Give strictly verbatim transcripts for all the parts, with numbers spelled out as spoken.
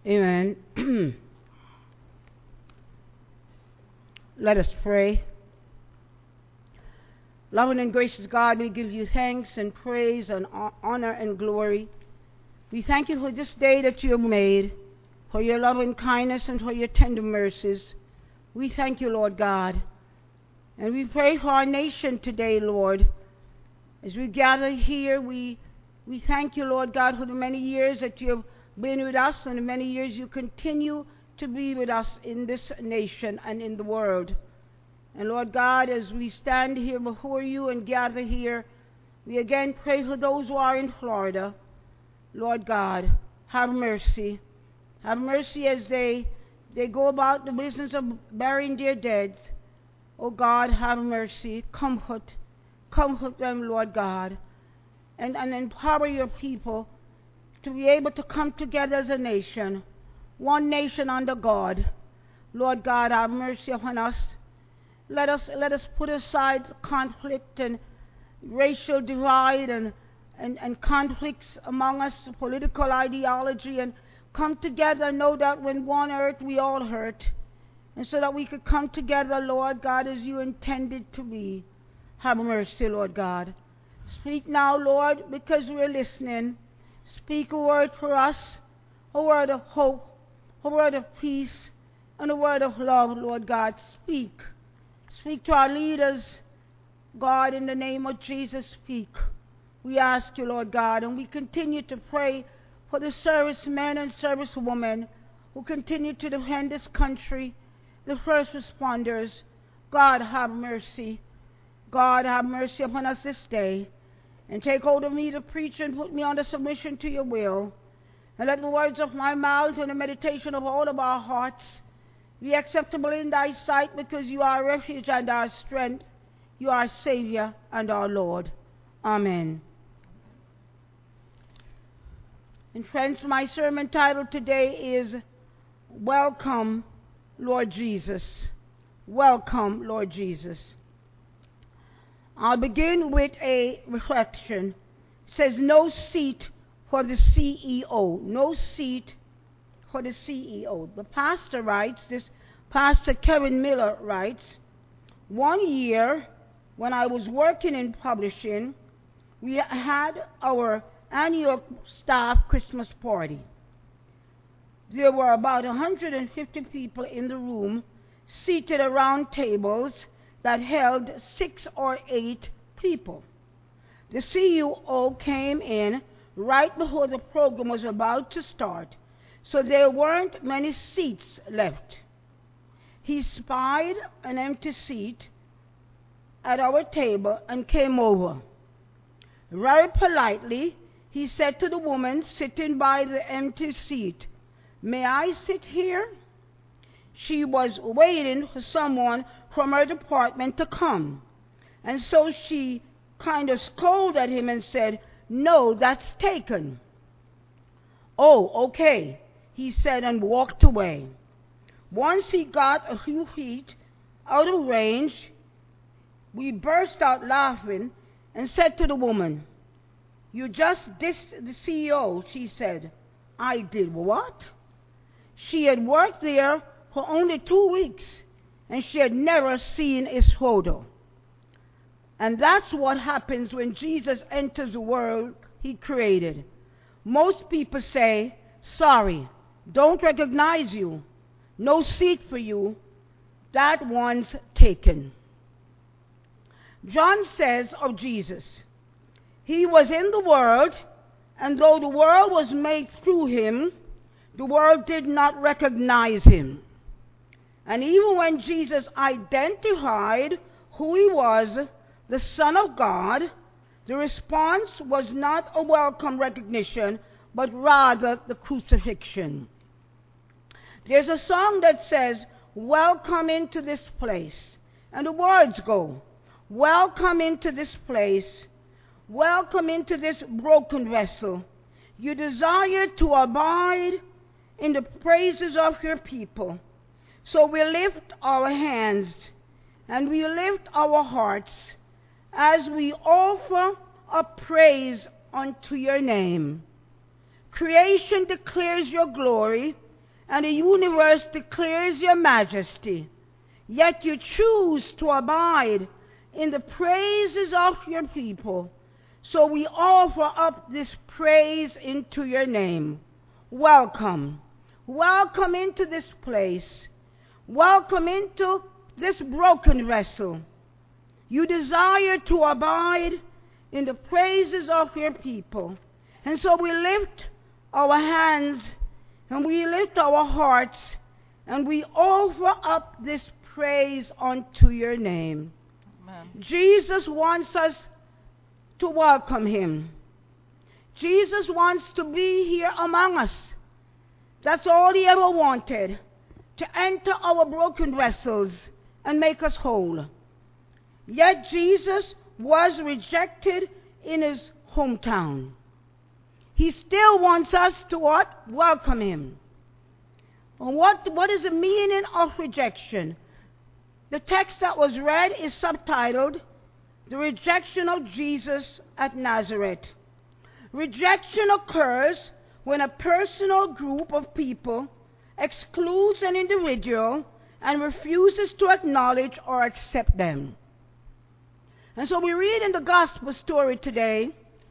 Amen. Let us pray. Loving and gracious God, we give you thanks and praise and honor and glory. We thank you for this day that you have made, for your loving kindness and for your tender mercies. We thank you, Lord God. And we pray for our nation today, Lord. As we gather here, we, we thank you, Lord God, for the many years that you have been with us and the many years you continue to be with us in this nation and in the world. And Lord God, as we stand here before you and gather here, we again pray for those who are in Florida. Lord God, have mercy. Have mercy as they, they go about the business of burying their dead. Oh God, have mercy. Comfort. Comfort them, Lord God. And, and empower your people to be able to come together as a nation, one nation under God. Lord God, have mercy upon us. Let us let us put aside conflict and racial divide and, and, and conflicts among us, political ideology, and come together and know that when one hurt, we all hurt. And so that we could come together, Lord God, as you intended to be. Have mercy, Lord God. Speak now, Lord, because we're listening. Speak a word for us, a word of hope, a word of peace, and a word of love, Lord God. Speak. Speak to our leaders, God, in the name of Jesus, speak. We ask you, Lord God, and we continue to pray for the servicemen and servicewomen who continue to defend this country, the first responders. God, have mercy. God, have mercy upon us this day. And take hold of me to preach and put me under submission to your will. And let the words of my mouth and the meditation of all of our hearts be acceptable in thy sight, because you are our refuge and our strength. You are our Savior and our Lord. Amen. And friends, my sermon title today is Welcome, Lord Jesus. Welcome, Lord Jesus. I'll begin with a reflection. It says, no seat for the C E O. No seat for the C E O. The pastor writes, this Pastor Kevin Miller writes, one year when I was working in publishing, we had our annual staff Christmas party. There were about one hundred fifty people in the room, seated around tables that held six or eight people. The C E O came in right before the program was about to start, so there weren't many seats left. He spied an empty seat at our table and came over. Very politely, he said to the woman sitting by the empty seat, "May I sit here?" She was waiting for someone from her department to come, and so she kind of scolded him and said, "No, that's taken." "Oh, okay," he said, and walked away. Once he got a few feet out of range, we burst out laughing and said to the woman, "You just dissed the C E O," she said. I did what? She had worked there for only two weeks, and she had never seen his photo. And that's what happens when Jesus enters the world he created. Most people say, "Sorry, don't recognize you. No seat for you. That one's taken." John says of Jesus, "He was in the world, and though the world was made through him, the world did not recognize him." And even when Jesus identified who he was, the Son of God, the response was not a welcome recognition, but rather the crucifixion. There's a song that says, "Welcome into this place." And the words go, "Welcome into this place. Welcome into this broken vessel. You desire to abide in the praises of your people. So we lift our hands and we lift our hearts as we offer a praise unto your name. Creation declares your glory, and the universe declares your majesty. Yet you choose to abide in the praises of your people. So we offer up this praise into your name. Welcome. Welcome into this place. Welcome into this broken vessel. You desire to abide in the praises of your people. And so we lift our hands and we lift our hearts and we offer up this praise unto your name. Amen. Jesus wants us to welcome him. Jesus wants to be here among us. That's all he ever wanted, to enter our broken vessels and make us whole. Yet Jesus was rejected in his hometown. He still wants us to what? Welcome him. And what, what is the meaning of rejection? The text that was read is subtitled, The Rejection of Jesus at Nazareth. Rejection occurs when a person or group of people excludes an individual and refuses to acknowledge or accept them. And so we read in the gospel story today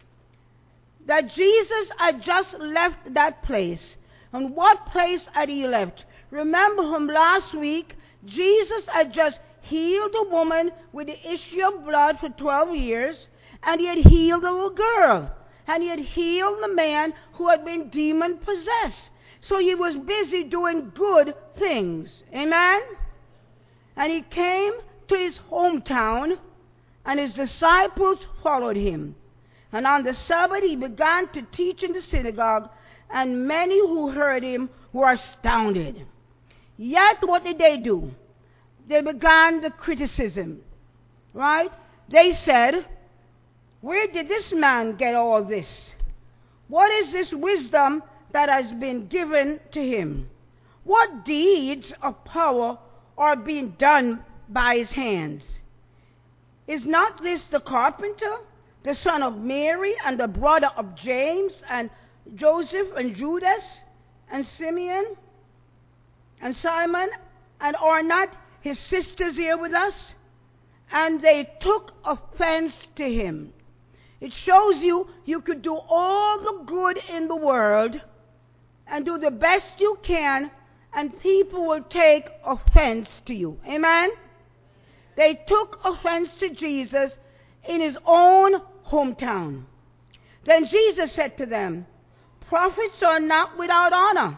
that Jesus had just left that place. And what place had he left? Remember from last week, Jesus had just healed a woman with the issue of blood for twelve years, and he had healed a little girl, and he had healed the man who had been demon-possessed. So he was busy doing good things. Amen? And he came to his hometown, and his disciples followed him. And on the Sabbath he began to teach in the synagogue, and many who heard him were astounded. Yet what did they do? They began the criticism, right? They said, where did this man get all this? What is this wisdom that has been given to him? What deeds of power are being done by his hands? Is not this the carpenter, the son of Mary, and the brother of James, and Joseph, and Judas, and Simeon, and Simon, and are not his sisters here with us? And they took offense to him. It shows you you could do all the good in the world and do the best you can, and people will take offense to you. Amen? They took offense to Jesus in his own hometown. Then Jesus said to them, prophets are not without honor,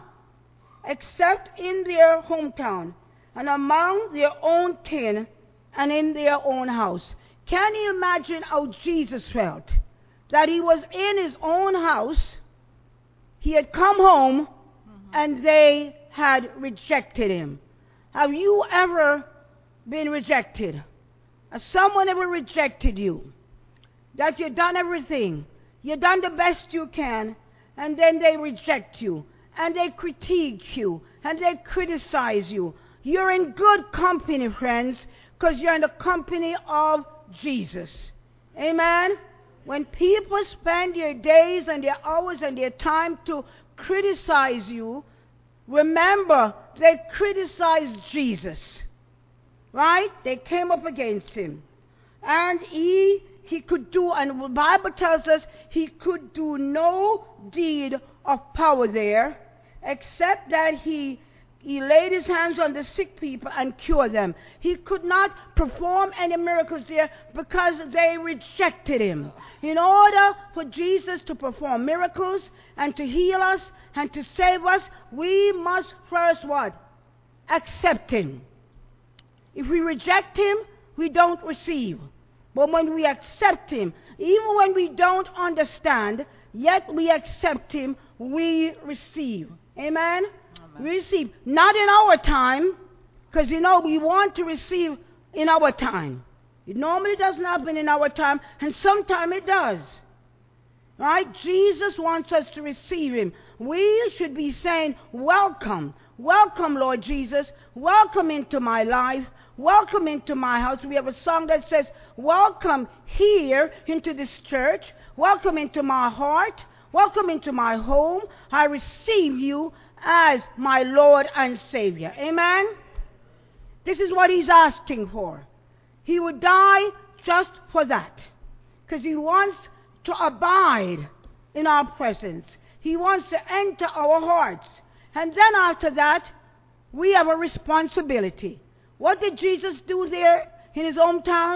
except in their hometown, and among their own kin, and in their own house. Can you imagine how Jesus felt? That he was in his own house, he had come home, mm-hmm. and they had rejected him. Have you ever been rejected? Has someone ever rejected you? That you've done everything, you've done the best you can, and then they reject you, and they critique you, and they criticize you. You're in good company, friends, because you're in the company of Jesus. Amen? When people spend their days and their hours and their time to criticize you, remember, they criticized Jesus. Right? They came up against him. And he, he could do, and the Bible tells us, he could do no deed of power there, except that he He laid his hands on the sick people and cured them. He could not perform any miracles there because they rejected him. In order for Jesus to perform miracles and to heal us and to save us, we must first what? Accept him. If we reject him, we don't receive. But when we accept him, even when we don't understand, yet we accept him, we receive. Amen? We receive, not in our time, because you know we want to receive in our time. It normally doesn't happen in our time, and sometimes it does. Right? Jesus wants us to receive him. We should be saying, welcome, welcome, Lord Jesus, welcome into my life, welcome into my house. We have a song that says, welcome here into this church, welcome into my heart, welcome into my home. I receive you as my Lord and Savior. Amen? This is what he's asking for. He would die just for that. Because he wants to abide in our presence. He wants to enter our hearts. And then after that, we have a responsibility. What did Jesus do there in his hometown?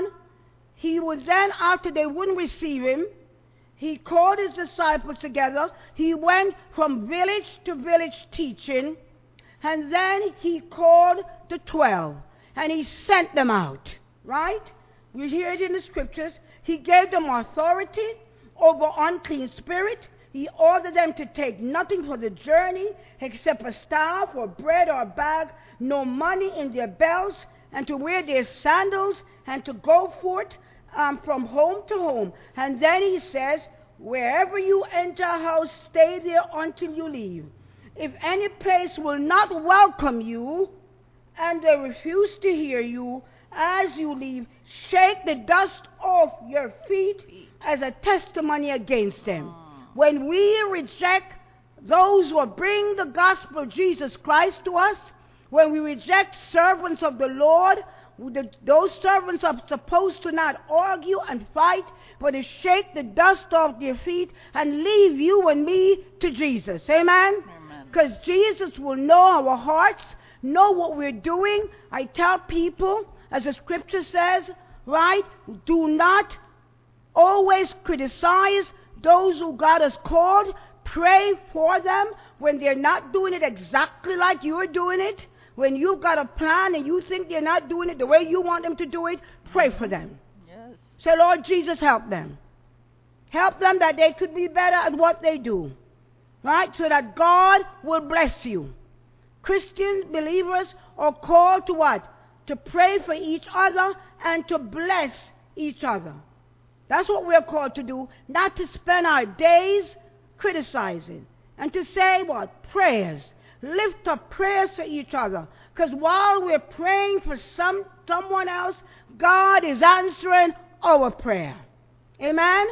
He would then, after they wouldn't receive him, he called his disciples together. He went from village to village teaching. And then he called the twelve. And he sent them out. Right? We hear it in the scriptures. He gave them authority over unclean spirit. He ordered them to take nothing for the journey except a staff or bread or a bag, no money in their belts, and to wear their sandals and to go forth um, from home to home. And then he says, wherever you enter a house, stay there until you leave. If any place will not welcome you and they refuse to hear you, as you leave, shake the dust off your feet as a testimony against them. When we reject those who bring the gospel of Jesus Christ to us, when we reject servants of the Lord, the, those servants are supposed to not argue and fight, but to shake the dust off their feet and leave you and me to Jesus. Amen? Because Jesus will know our hearts, know what we're doing. I tell people, as the scripture says, right, do not always criticize those who God has called. Pray for them when they're not doing it exactly like you're doing it. When you've got a plan and you think they're not doing it the way you want them to do it, pray for them. Yes. Say, Lord Jesus, help them. Help them that they could be better at what they do. Right? So that God will bless you. Christian believers are called to what? To pray for each other and to bless each other. That's what we're called to do, not to spend our days criticizing. And to say what? Prayers. Lift up prayers to each other. Because while we're praying for some someone else, God is answering our prayer. Amen?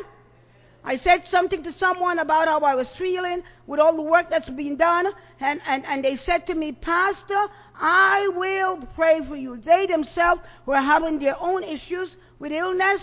I said something to someone about how I was feeling with all the work that's been done, and, and, and they said to me, Pastor, I will pray for you. They themselves were having their own issues with illness,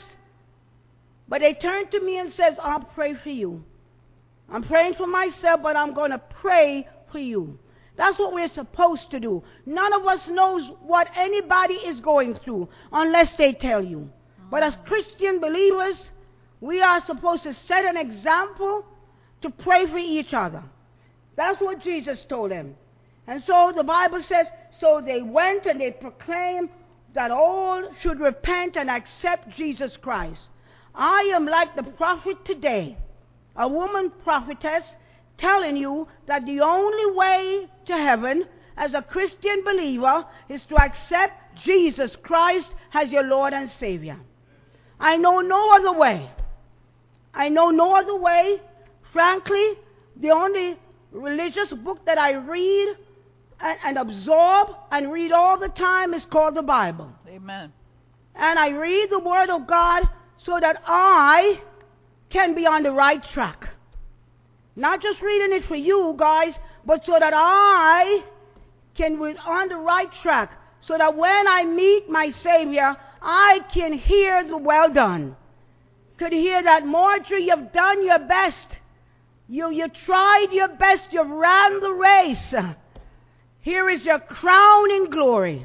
but they turned to me and said, I'll pray for you. I'm praying for myself, but I'm going to pray for you. That's what we're supposed to do. None of us knows what anybody is going through unless they tell you. But as Christian believers, we are supposed to set an example to pray for each other. That's what Jesus told them. And so the Bible says, so they went and they proclaimed that all should repent and accept Jesus Christ. I am like the prophet today, a woman prophetess, telling you that the only way to heaven as a Christian believer is to accept Jesus Christ as your Lord and Savior. I know no other way. I know no other way. Frankly, the only religious book that I read and, and absorb and read all the time is called the Bible. Amen. And I read the Word of God so that I can be on the right track. Not just reading it for you guys, but so that I can be on the right track. So that when I meet my Savior, I can hear the well done. Could hear that, Marjorie, you've done your best. You, you tried your best. You've ran the race. Here is your crown in glory.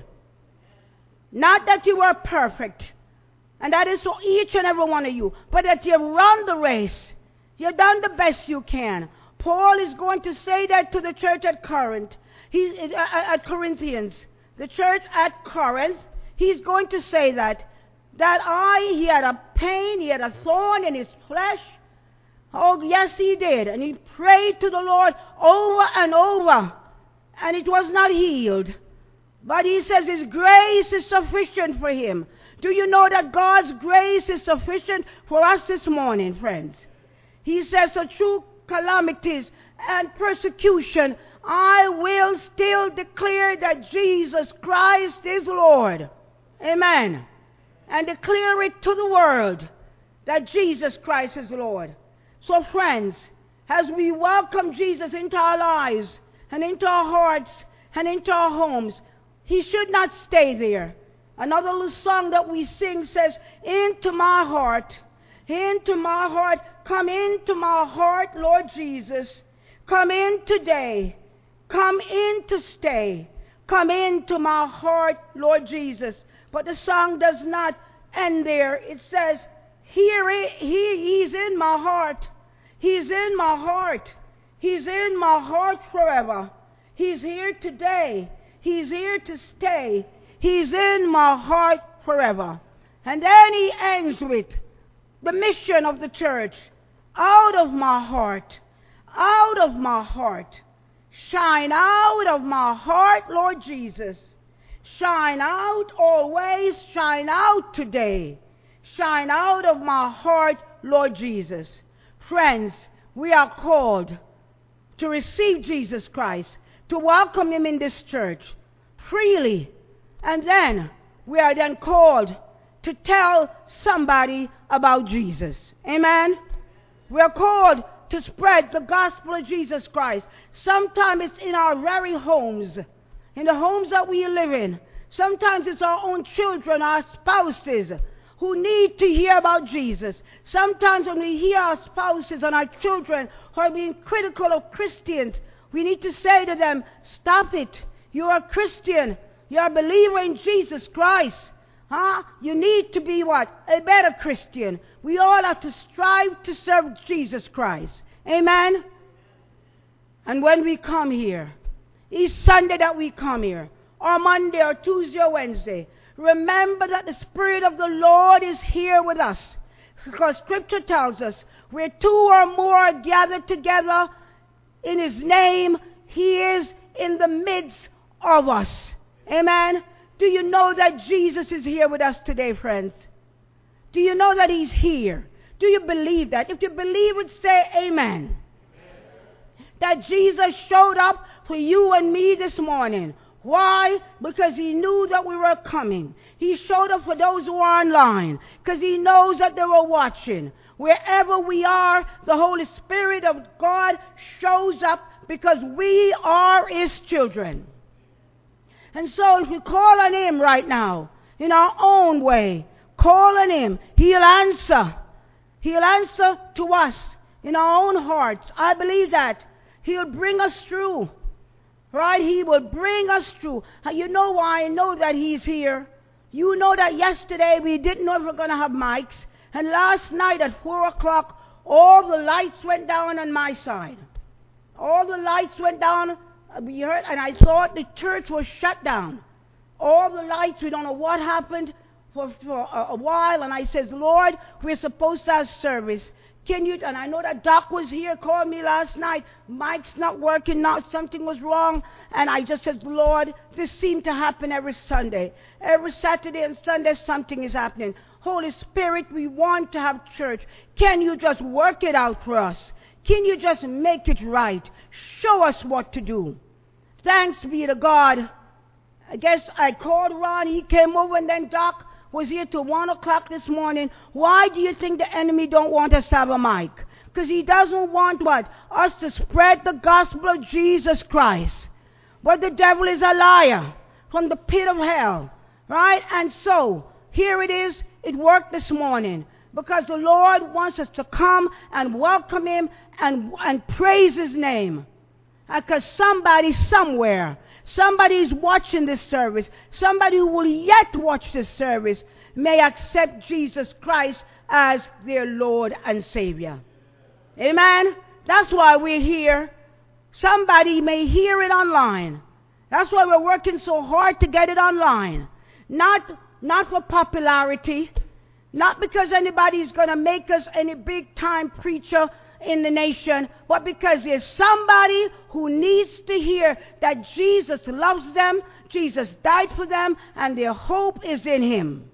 Not that you were perfect. And that is for each and every one of you. But that you've run the race. You've done the best you can. Paul is going to say that to the church at Corinth. He's, uh, at Corinthians. The church at Corinth. He's going to say that. That I, he had a pain, he had a thorn in his flesh. Oh, yes, he did. And he prayed to the Lord over and over. And it was not healed. But he says his grace is sufficient for him. Do you know that God's grace is sufficient for us this morning, friends? He says, so through calamities and persecution, I will still declare that Jesus Christ is Lord. Amen. And declare it to the world that Jesus Christ is Lord. So friends, as we welcome Jesus into our lives, and into our hearts and into our homes. He should not stay there. Another little song that we sing says, into my heart, into my heart, come into my heart, Lord Jesus. Come in today. Come in to stay. Come into my heart, Lord Jesus. But the song does not end there. It says, here he, he, he's in my heart. He's in my heart. He's in my heart forever. He's here today. He's here to stay. He's in my heart forever. And then he ends with the mission of the church. Out of my heart, out of my heart, shine out of my heart, Lord Jesus. Shine out always, shine out today. Shine out of my heart, Lord Jesus. Friends, we are called to receive Jesus Christ, to welcome him in this church freely. And then we are then called to tell somebody about Jesus. Amen? We are called to spread the gospel of Jesus Christ. Sometimes it's in our very homes, in the homes that we live in. Sometimes it's our own children, our spouses, who need to hear about Jesus. Sometimes when we hear our spouses and our children who are being critical of Christians, we need to say to them, stop it. You are a Christian. You are a believer in Jesus Christ. Huh? You need to be what? A better Christian. We all have to strive to serve Jesus Christ. Amen? And when we come here, each Sunday that we come here, or Monday or Tuesday or Wednesday, remember that the Spirit of the Lord is here with us. Because Scripture tells us, where two or more are gathered together in his name, he is in the midst of us. Amen? Do you know that Jesus is here with us today, friends? Do you know that he's here? Do you believe that? If you believe it, say amen. Amen. That Jesus showed up for you and me this morning. Why? Because he knew that we were coming. He showed up for those who are online because he knows that they were watching. Wherever we are, the Holy Spirit of God shows up because we are his children. And so if we call on him right now, in our own way, call on him, he'll answer. He'll answer to us in our own hearts. I believe that. He'll bring us through. Right? He will bring us through. You know why I know that he's here? You know that yesterday we didn't know if we were going to have mics. And last night at four o'clock, all the lights went down on my side. All the lights went down. We heard, and I thought the church was shut down. All the lights, we don't know what happened for, for a, a while. And I says, Lord, we're supposed to have service. Can you, and I know that Doc was here, called me last night. Mike's not working now, something was wrong. And I just said, Lord, this seemed to happen every Sunday. Every Saturday and Sunday, something is happening. Holy Spirit, we want to have church. Can you just work it out for us? Can you just make it right? Show us what to do. Thanks be to God. I guess I called Ron, he came over, and then Doc was here till one o'clock this morning. Why do you think the enemy don't want us to have a mic? Because he doesn't want what? Us to spread the gospel of Jesus Christ. But the devil is a liar from the pit of hell. Right? And so, here it is. It worked this morning. Because the Lord wants us to come and welcome him and, and praise his name. Because somebody somewhere, somebody is watching this service, somebody who will yet watch this service may accept Jesus Christ as their Lord and Savior. Amen? That's why we're here. Somebody may hear it online. That's why we're working so hard to get it online. Not, not for popularity. Not because anybody's going to make us any big-time preacher in the nation, but because there's somebody who needs to hear that Jesus loves them, Jesus died for them, and their hope is in him.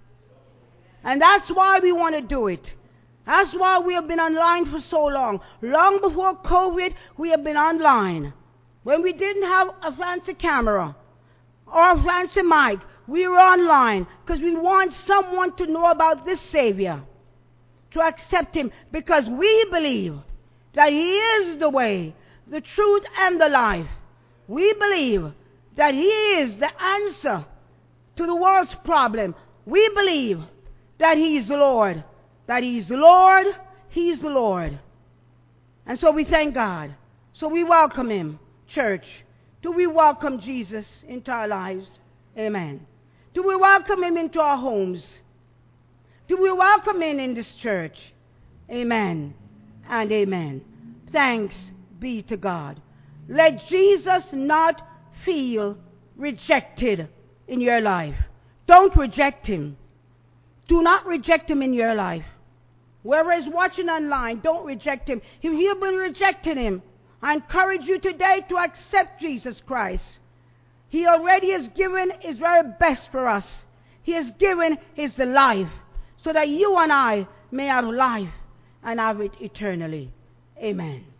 And that's why we want to do it. That's why we have been online for so long. Long before COVID, we have been online. When we didn't have a fancy camera or a fancy mic, we were online because we want someone to know about this Savior, to accept him, because we believe that he is the way, the truth, and the life. We believe that He is the answer to the world's problem. We believe that He is the Lord. That He is the Lord, He is the Lord. And so we thank God. So we welcome Him, church. Do we welcome Jesus into our lives? Amen. Do we welcome Him into our homes? Do we welcome Him in this church? Amen and amen. Thanks be to God. Let Jesus not feel rejected in your life. Don't reject Him. Do not reject Him in your life. Whoever is watching online, don't reject Him. If you've been rejecting Him, I encourage you today to accept Jesus Christ. He already has given His very best for us. He has given His life so that you and I may have life and have it eternally. Amen.